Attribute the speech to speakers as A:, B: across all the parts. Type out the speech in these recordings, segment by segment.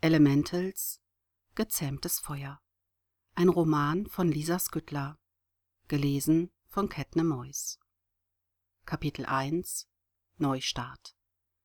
A: Elementals, Gezähmtes Feuer. Ein Roman von Lisa Skyttler. Gelesen von Kätne Mois. Kapitel 1 – Neustart.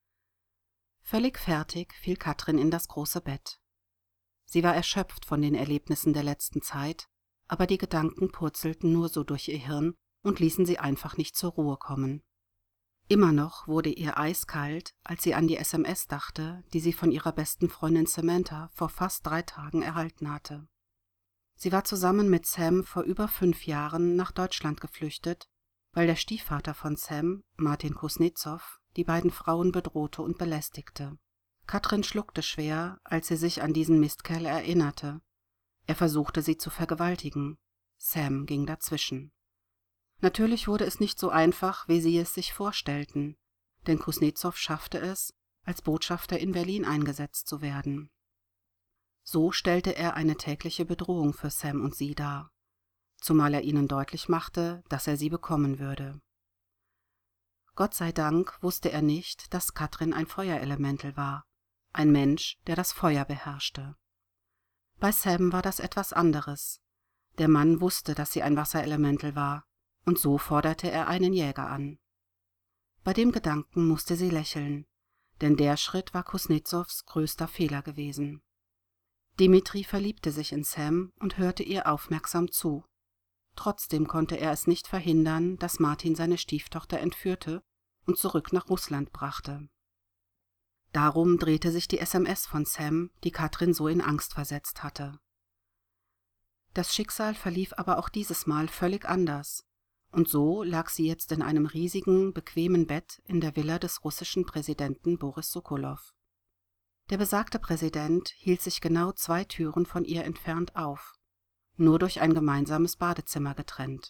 A: Völlig fertig fiel Katrin in das große Bett. Sie war erschöpft von den Erlebnissen der letzten Zeit, aber die Gedanken purzelten nur so durch ihr Hirn und ließen sie einfach nicht zur Ruhe kommen. Immer noch wurde ihr eiskalt, als sie an die SMS dachte, die sie von ihrer besten Freundin Samantha vor fast 3 Tagen erhalten hatte. Sie war zusammen mit Sam vor über 5 Jahren nach Deutschland geflüchtet, weil der Stiefvater von Sam, Martin Kuznetsov, die beiden Frauen bedrohte und belästigte. Katrin schluckte schwer, als sie sich an diesen Mistkerl erinnerte. Er versuchte, sie zu vergewaltigen. Sam ging dazwischen. Natürlich wurde es nicht so einfach, wie sie es sich vorstellten, denn Kuznetsov schaffte es, als Botschafter in Berlin eingesetzt zu werden. So stellte er eine tägliche Bedrohung für Sam und sie dar, zumal er ihnen deutlich machte, dass er sie bekommen würde. Gott sei Dank wusste er nicht, dass Katrin ein Feuerelemental war, ein Mensch, der das Feuer beherrschte. Bei Sam war das etwas anderes. Der Mann wusste, dass sie ein Wasserelemental war, und so forderte er einen Jäger an. Bei dem Gedanken musste sie lächeln, denn der Schritt war Kuznetsovs größter Fehler gewesen. Dimitri verliebte sich in Sam und hörte ihr aufmerksam zu. Trotzdem konnte er es nicht verhindern, dass Martin seine Stieftochter entführte und zurück nach Russland brachte. Darum drehte sich die SMS von Sam, die Katrin so in Angst versetzt hatte. Das Schicksal verlief aber auch dieses Mal völlig anders. Und so lag sie jetzt in einem riesigen, bequemen Bett in der Villa des russischen Präsidenten Boris Sokolow. Der besagte Präsident hielt sich genau 2 Türen von ihr entfernt auf, nur durch ein gemeinsames Badezimmer getrennt.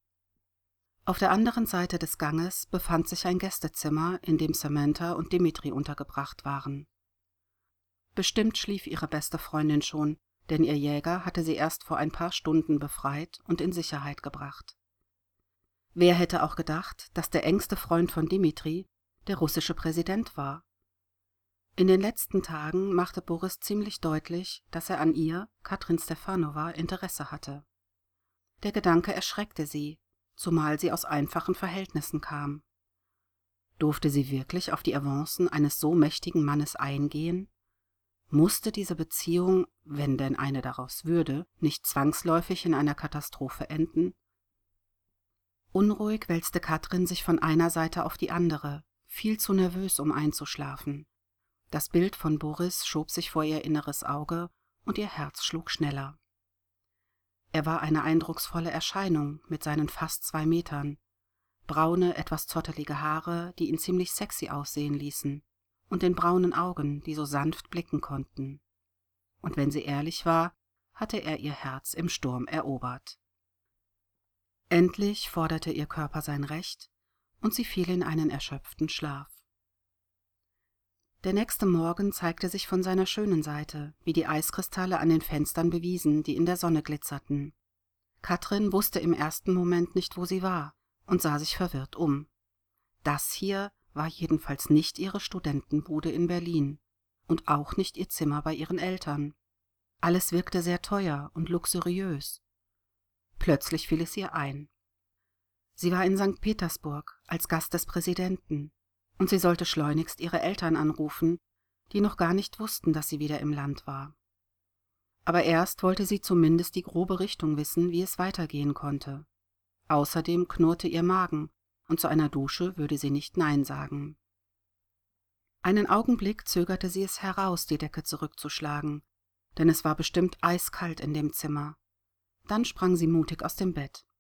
A: Auf der anderen Seite des Ganges befand sich ein Gästezimmer, in dem Samantha und Dimitri untergebracht waren. Bestimmt schlief ihre beste Freundin schon, denn ihr Jäger hatte sie erst vor ein paar Stunden befreit und in Sicherheit gebracht. Wer hätte auch gedacht, dass der engste Freund von Dimitri der russische Präsident war? In den letzten Tagen machte Boris ziemlich deutlich, dass er an ihr, Katrin Stefanowa, Interesse hatte. Der Gedanke erschreckte sie, zumal sie aus einfachen Verhältnissen kam. Durfte sie wirklich auf die Avancen eines so mächtigen Mannes eingehen? Musste diese Beziehung, wenn denn eine daraus würde, nicht zwangsläufig in einer Katastrophe enden? Unruhig wälzte Katrin sich von einer Seite auf die andere, viel zu nervös, um einzuschlafen. Das Bild von Boris schob sich vor ihr inneres Auge und ihr Herz schlug schneller. Er war eine eindrucksvolle Erscheinung mit seinen fast 2 Metern, braune, etwas zottelige Haare, die ihn ziemlich sexy aussehen ließen, und den braunen Augen, die so sanft blicken konnten. Und wenn sie ehrlich war, hatte er ihr Herz im Sturm erobert. Endlich forderte ihr Körper sein Recht, und sie fiel in einen erschöpften Schlaf. Der nächste Morgen zeigte sich von seiner schönen Seite, wie die Eiskristalle an den Fenstern bewiesen, die in der Sonne glitzerten. Katrin wusste im ersten Moment nicht, wo sie war, und sah sich verwirrt um. Das hier war jedenfalls nicht ihre Studentenbude in Berlin und auch nicht ihr Zimmer bei ihren Eltern. Alles wirkte sehr teuer und luxuriös. Plötzlich fiel es ihr ein. Sie war in St. Petersburg als Gast des Präsidenten, und sie sollte schleunigst ihre Eltern anrufen, die noch gar nicht wussten, dass sie wieder im Land war. Aber erst wollte sie zumindest die grobe Richtung wissen, wie es weitergehen konnte. Außerdem knurrte ihr Magen, und zu einer Dusche würde sie nicht Nein sagen. Einen Augenblick zögerte sie es heraus, die Decke zurückzuschlagen, denn es war bestimmt eiskalt in dem Zimmer. Dann sprang sie mutig aus dem Bett.